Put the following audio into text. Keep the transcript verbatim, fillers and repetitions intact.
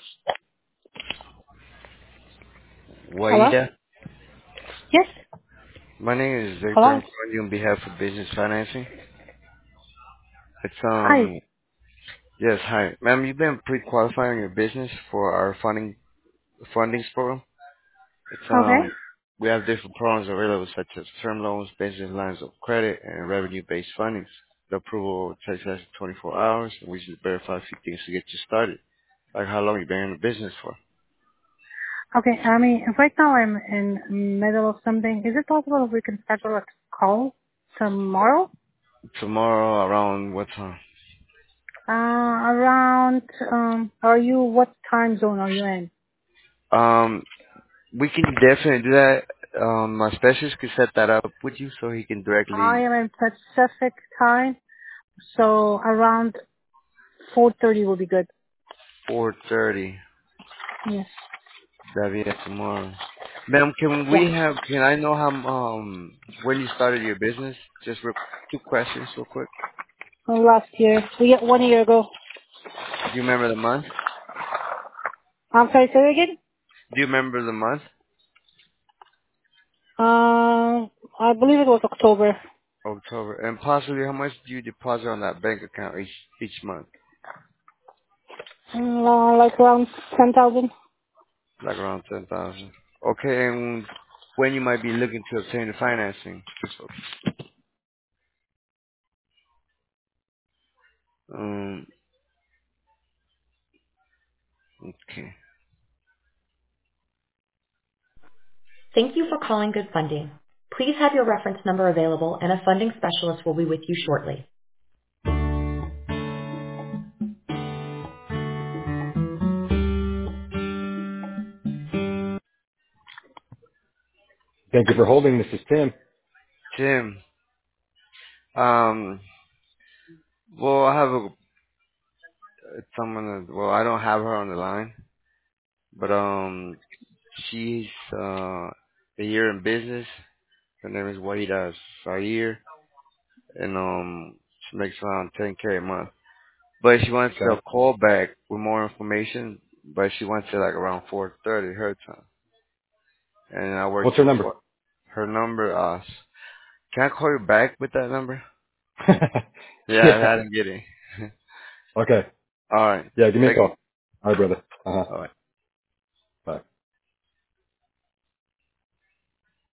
Hello? Waida. Yes. My name is Victor. Hello. I'm calling you on behalf of business financing. It's Hi. um yes, hi. Ma'am, you've been pre-qualifying your business for our funding funding program. It's Okay. um we have different programs available such as term loans, business lines of credit, and revenue-based fundings. The approval takes less than twenty-four hours, and we just verify a few things to get you started. Like how long you been in the business for? Okay. I mean, right now I'm in middle of something. Is it possible if we can schedule a call tomorrow? Tomorrow around what time? Uh, around, um, are you, what time zone are you in? Um, We can definitely do that. Um, my specialist could set that up with you so he can I directly am in Pacific time, so around four thirty will be good. four thirty. Yes. That'll be it tomorrow. Ma'am, can Yeah. we have? Can I know how um when you started your business? Just real, two questions, real quick. Uh, Last year. We got one year ago. Do you remember the month? I'm sorry, say it again? Do you remember the month? Uh, I believe it was October. October. And possibly, how much do you deposit on that bank account each each month? Uh, like around ten thousand. Like around ten thousand. Okay, and when you might be looking to obtain the financing? Um. Okay. Thank you for calling Good Funding. Please have your reference number available and a funding specialist will be with you shortly. Thank you for holding. This is Tim. Tim. Um. Well, I have a someone. that- Well, I don't have her on the line, but um, she's uh a year in business. Her name is Waida Sair, and um, she makes around ten k a month. But she wants Okay. a call back with more information. But she wants it like around four thirty her time, and I work What's her till number? four. Her number, uh, can I call you back with that number? Yeah, Yeah. I didn't get it. Okay. All right. Yeah, give me a Thank you. call. All right, brother. Uh-huh. All right.